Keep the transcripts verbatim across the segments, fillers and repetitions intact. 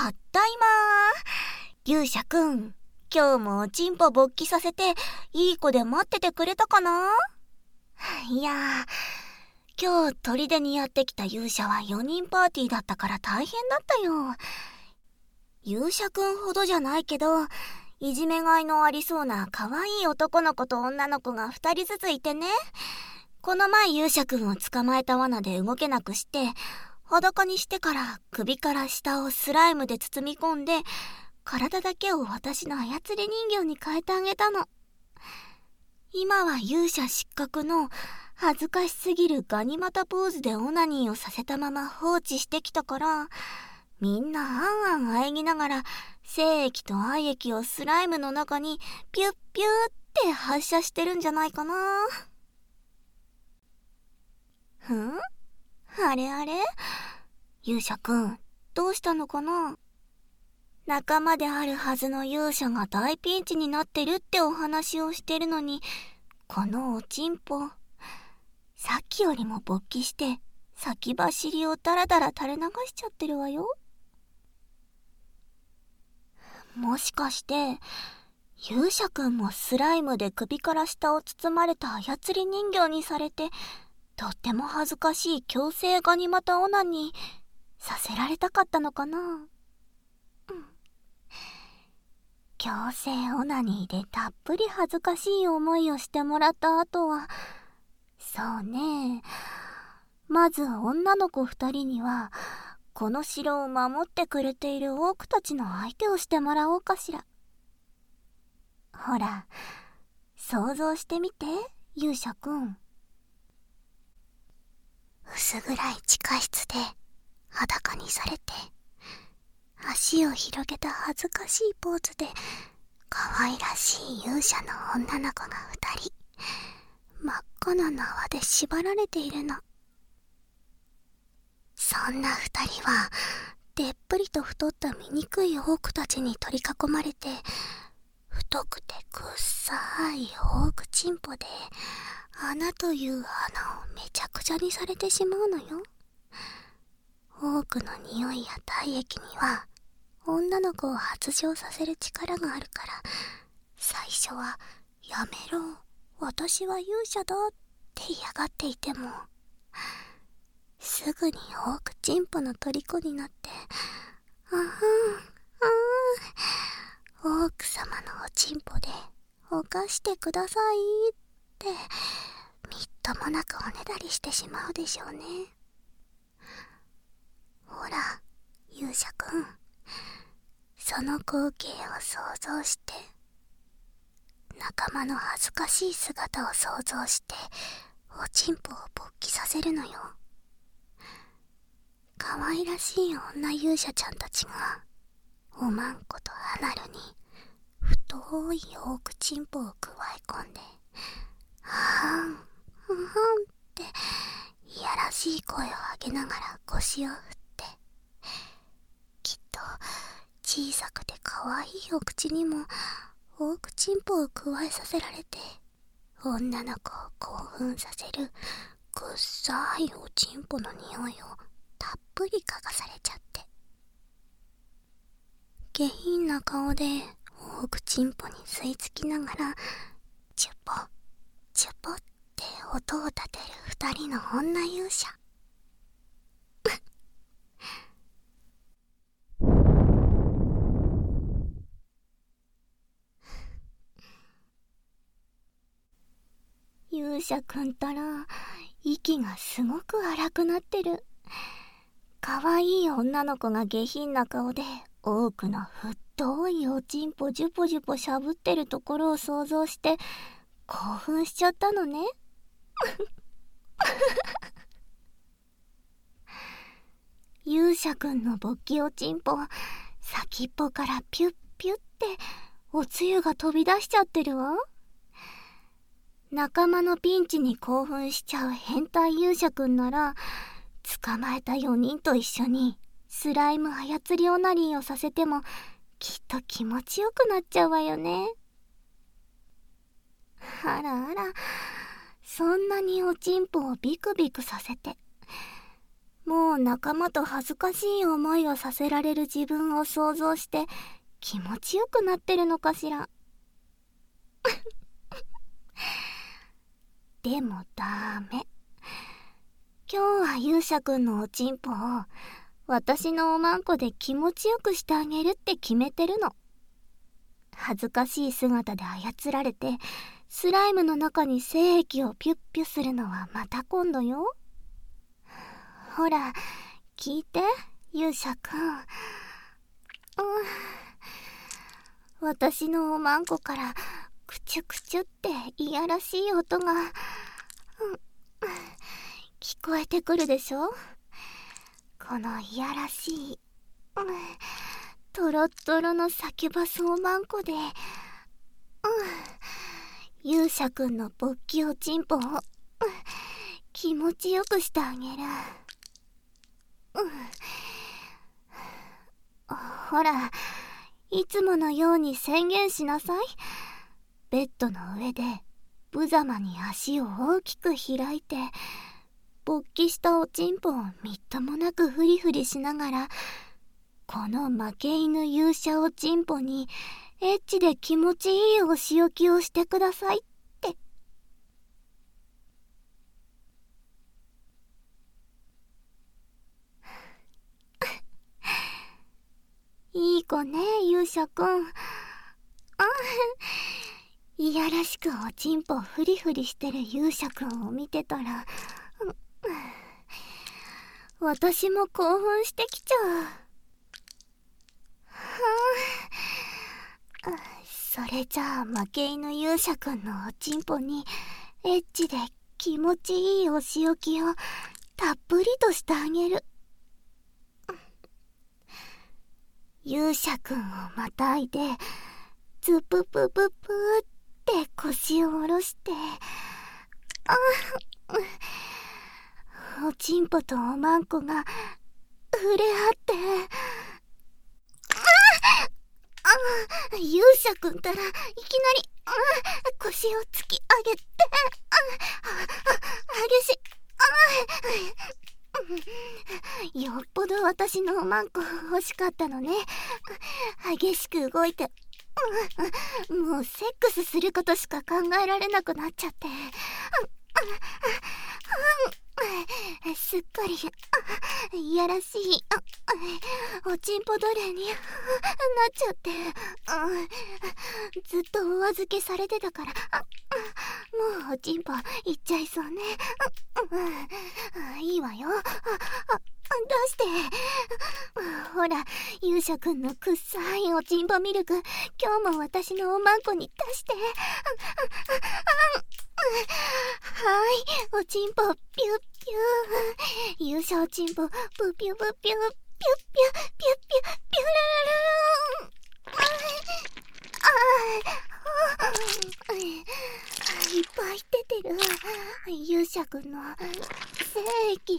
たった今、勇者くん、今日もおちんぽ勃起させていい子で待っててくれたかな？いやー、今日砦にやってきた勇者はよにんパーティーだったから大変だったよ。勇者くんほどじゃないけど、いじめがいのありそうな可愛い男の子と女の子がふたりずついてね、この前勇者くんを捕まえた罠で動けなくして、裸にしてから首から下をスライムで包み込んで、体だけを私の操り人形に変えてあげたの。今は勇者失格の恥ずかしすぎるガニ股ポーズでオナニーをさせたまま放置してきたから、みんなあんあん喘ぎながら精液と愛液をスライムの中にピュッピューって発射してるんじゃないかな。ふん？あれあれ？勇者くん、どうしたのかな？仲間であるはずの勇者が大ピンチになってるってお話をしてるのに、このおちんぽ、さっきよりも勃起して先走りをダラダラ垂れ流しちゃってるわよ。もしかして勇者くんもスライムで首から下を包まれた操り人形にされて、とっても恥ずかしい強制ガニ股オナにさせられたかったのかな。うん、強制オナニーでたっぷり恥ずかしい思いをしてもらった後は、そうね、まず女の子二人にはこの城を守ってくれているオークたちの相手をしてもらおうかしら。ほら、想像してみて、勇者くん。薄暗い地下室で裸にされて、足を広げた恥ずかしいポーズで可愛らしい勇者の女の子が二人、真っ赤な縄で縛られているの。そんな二人はでっぷりと太った醜いオークたちに取り囲まれて、太くてくっさいオークチンポで穴という穴をめちゃくちゃにされてしまうのよ。オークの匂いや体液には女の子を発情させる力があるから、最初はやめろ、私は勇者だって嫌がっていても、すぐにオークチンポの虜になって、あはん、あー、オーク様のおちんぽで犯してくださいってみっともなくおねだりしてしまうでしょうね。ほら、勇者くん、その光景を想像して、仲間の恥ずかしい姿を想像して、おちんぽを勃起させるのよ。可愛らしい女勇者ちゃんたちが、おまんことアナルに、太いオークチンポを加え込んで、はーん、はーんって、いやらしい声を上げながら腰を振って、きっと、小さくて可愛いお口にもオークチンポを加えさせられて、女の子を興奮させるくっさいおちんぽの匂いをたっぷり嗅がされちゃって、下品な顔でオークチンポに吸い付きながら、チュポチュポって音を立てる二人の女勇者。勇者くんたら息がすごく荒くなってる。かわいい女の子が下品な顔で多くの太いおちんぽジュポジュポしゃぶってるところを想像して興奮しちゃったのね。勇者くんの勃起おちんぽ、先っぽからピュッピュッっておつゆが飛び出しちゃってるわ。仲間のピンチに興奮しちゃう変態勇者くんなら、捕まえたよにんと一緒にスライム操りオナニーをさせてもきっと気持ちよくなっちゃうわよね。あらあら、そんなにおちんぽをビクビクさせて、 もう仲間と恥ずかしい思いをさせられる自分を想像して気持ちよくなってるのかしら。でもダメ。今日は勇者くんのおちんぽを私のおまんこで気持ちよくしてあげるって決めてるの。恥ずかしい姿で操られてスライムの中に精液をピュッピュするのはまた今度よ。ほら聞いて勇者くん、うん、私のおまんこからクチュクチュっていやらしい音が、うん、聞こえてくるでしょ。このいやらしい、うん、トロットロのサキュバスおまんこで、うん、勇者くんの勃起おちんぽを、うん、気持ちよくしてあげる。うん、ほらいつものように宣言しなさい。ベッドの上で無様に足を大きく開いて勃起したおちんぽをみっともなくフリフリしながら、この負け犬勇者おちんぽにエッチで気持ちいいお仕置きをしてくださいって。いい子ね勇者くん。あいやらしくおちんぽフリフリしてる勇者くんを見てたら、私も興奮してきちゃう。はあ、それじゃあ負け犬勇者くんのおちんぽにエッチで気持ちいいお仕置きをたっぷりとしてあげる。勇者くんをまたいでズププププって腰を下ろして、あおちんぽとおまんこが触れ合って、ああ勇者くんたらいきなりあ腰を突き上げて、ああ激しいあよっぽど私のおまんこ欲しかったのね。激しく動いて、もうセックスすることしか考えられなくなっちゃって、すっかりいやらしいおちんぽ奴隷になっちゃって、ずっとお預けされてたから、もうおちんぽいっちゃいそうね。いいわよ、出して。ほら勇者くんのくっさいおちんぽミルク、今日も私のおまんこに出して。はいおちんぽピュッピュー、勇者おちんぽプピュプピュピュッピュピュピュッピュピュラララン。いっぱい出てる勇者くんの精液。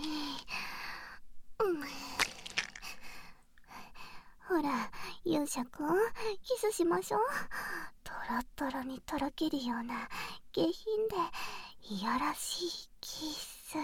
ほら勇者くんキスしましょう。トロットロにとろけるような下品でいやらしいキス。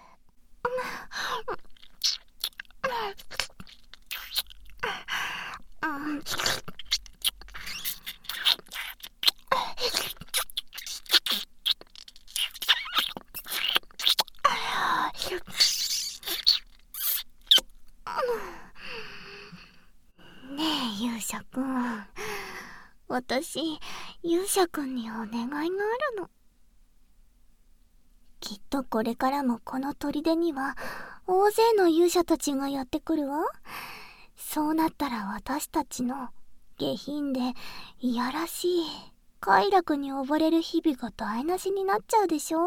ねえ勇者くん、私勇者くんにお願いがあるの。きっとこれからもこの砦には大勢の勇者たちがやってくるわ。そうなったら私たちの下品でいやらしい快楽に溺れる日々が台無しになっちゃうでしょ。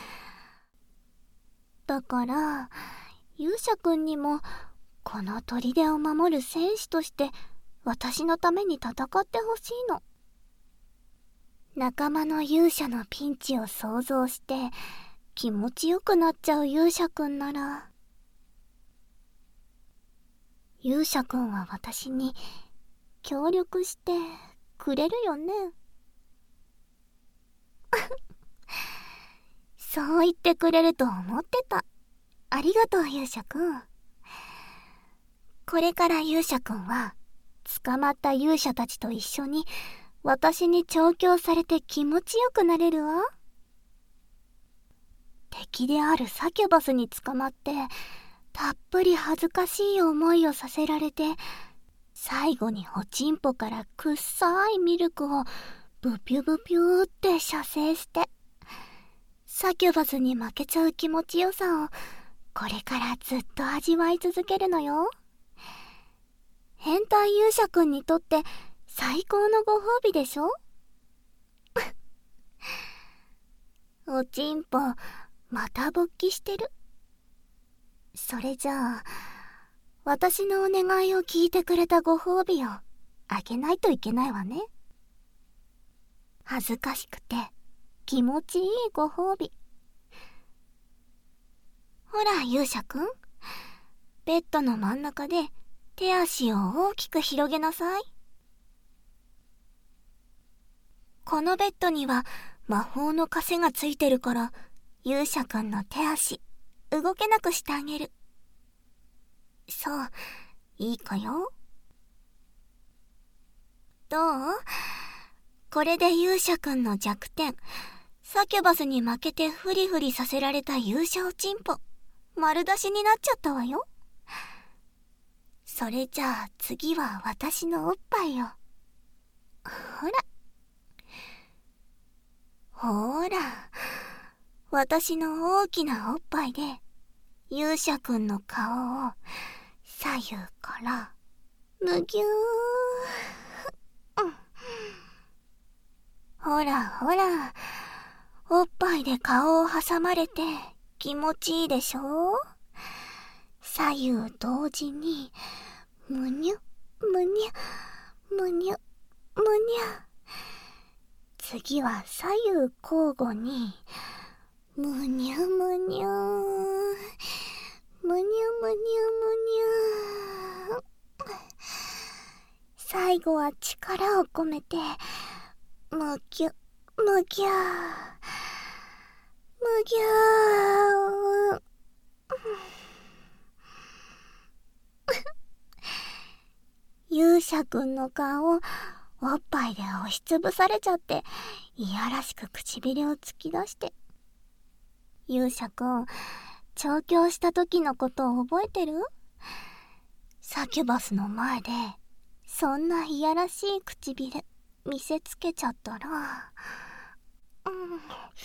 だから勇者くんにもこの砦を守る戦士として私のために戦ってほしいの。仲間の勇者のピンチを想像して気持ちよくなっちゃう勇者くんなら、勇者くんは私に協力してくれるよね。そう言ってくれると思ってた。 ありがとう勇者くん。これから勇者くんは捕まった勇者たちと一緒に私に調教されて気持ちよくなれるわ。敵であるサキュバスに捕まってたっぷり恥ずかしい思いをさせられて、最後におちんぽからくっさいミルクをブピュブピューって射精してサキュバスに負けちゃう気持ちよさをこれからずっと味わい続けるのよ。変態勇者くんにとって最高のご褒美でしょおちんぽまた勃起してる。それじゃあ私のお願いを聞いてくれたご褒美をあげないといけないわね。恥ずかしくて気持ちいいご褒美。ほら勇者くん、ベッドの真ん中で手足を大きく広げなさい。このベッドには魔法の枷がついてるから勇者くんの手足動けなくしてあげる。そう、いいかよ。どう？これで勇者くんの弱点、サキュバスに負けてフリフリさせられた勇者おちんぽ、丸出しになっちゃったわよ。それじゃあ次は私のおっぱいを。ほら。ほら。私の大きなおっぱいで、勇者くんの顔を左右からむぎゅー、うん、ほらほら、おっぱいで顔を挟まれて気持ちいいでしょ。左右同時にむにゅむにゅむにゅむにゅ。次は左右交互にむにゅむにゅむにゅむにゅむにゅ。最後は力を込めてむぎゅむぎゅむぎゅ。勇者くんの顔をおっぱいで押しつぶされちゃっていやらしく唇を突き出して。勇者くん、調教した時のことを覚えてる？サキュバスの前でそんないやらしい唇見せつけちゃったら、うん、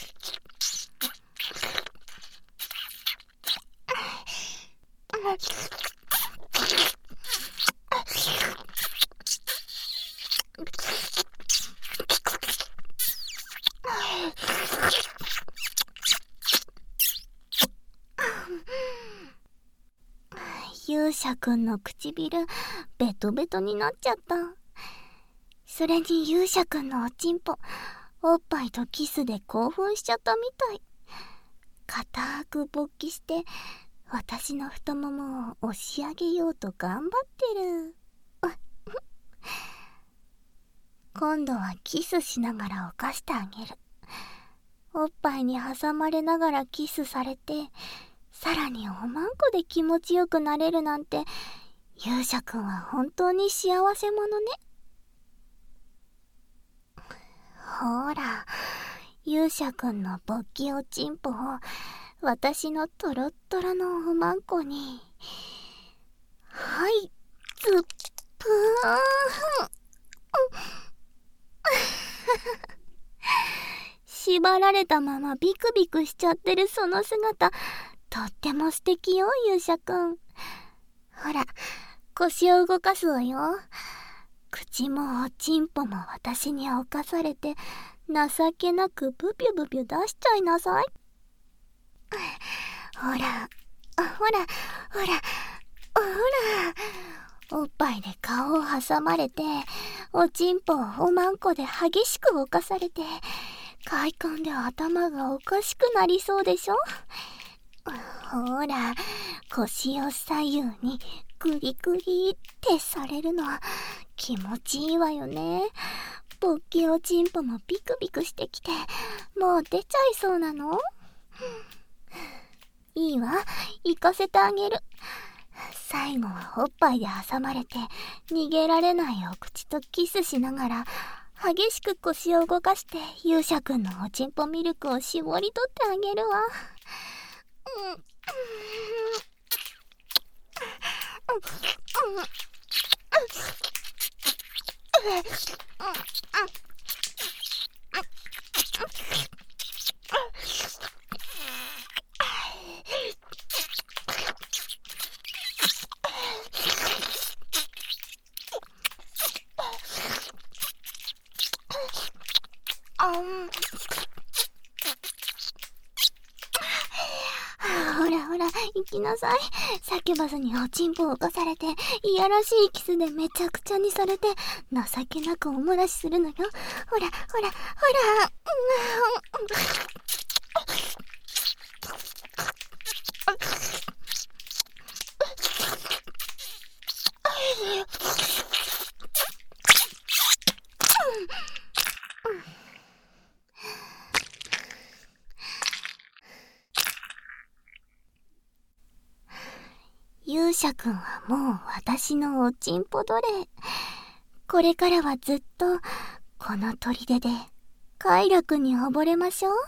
勇者くんの唇ベトベトになっちゃった。それに勇者くんのおちんぽおっぱいとキスで興奮しちゃったみたい。固く勃起して私の太ももを押し上げようと頑張ってる。今度はキスしながら犯してあげる。おっぱいに挟まれながらキスされて、さらにおまんこで気持ちよくなれるなんて、勇者くんは本当に幸せ者ね。ほら、勇者くんの勃起おちんぽを私のトロットロのおまんこに、はい、ズップーン。縛られたままビクビクしちゃってるその姿、とっても素敵よ勇者くん。ほら、腰を動かすわよ。口もおちんぽも私に侵されて情けなくブピュブピュ出しちゃいなさい。ほらほらほらほら、おっぱいで顔を挟まれておちんぽをおまんこで激しく侵されて快感で頭がおかしくなりそうでしょ。ほら、腰を左右にグリグリってされるのは気持ちいいわよね。勃起おちんぽもビクビクしてきてもう出ちゃいそうなの。 いいわ、行かせてあげる。最後はおっぱいで挟まれて、逃げられないお口とキスしながら、激しく腰を動かして勇者くんのおちんぽミルクを絞り取ってあげるわ。うんうんほらほら、行きなさい。サキュバスにおちんぽを犯されて、いやらしいキスでめちゃくちゃにされて、情けなくおもらしするのよ。ほら、ほら、ほら。勇者くんはもう私のおちんぽ奴隷。これからはずっとこの砦で快楽に溺れましょう。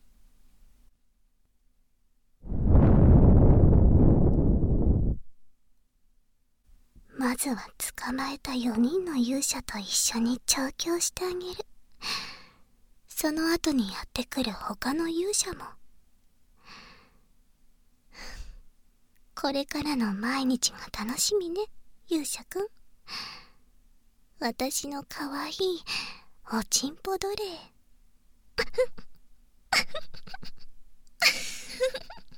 まずは捕まえたよにんの勇者と一緒に調教してあげる。その後にやってくる他の勇者も。これからの毎日が楽しみね、勇者くん。私のかわいいおちんぽ奴隷。